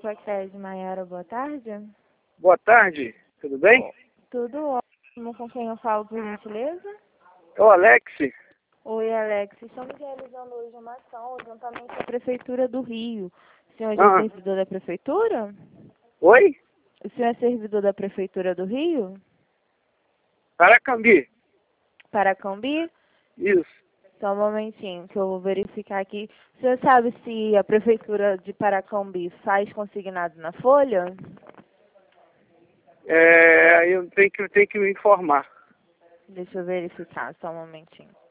Pacred Maiara, boa tarde. Boa tarde, tudo bem? Tudo ótimo, com quem eu falo, por gentileza? É o Alex. Oi, Alex. Estamos realizando hoje uma ação juntamente com a Prefeitura do Rio. O senhor é servidor da Prefeitura? Oi? O senhor é servidor da Prefeitura do Rio? Paracambi. Paracambi? Isso. Só um momentinho que eu vou verificar aqui. O senhor sabe se a Prefeitura de Paracambi faz consignado na folha? Eu tenho que me informar. Deixa eu verificar, só um momentinho.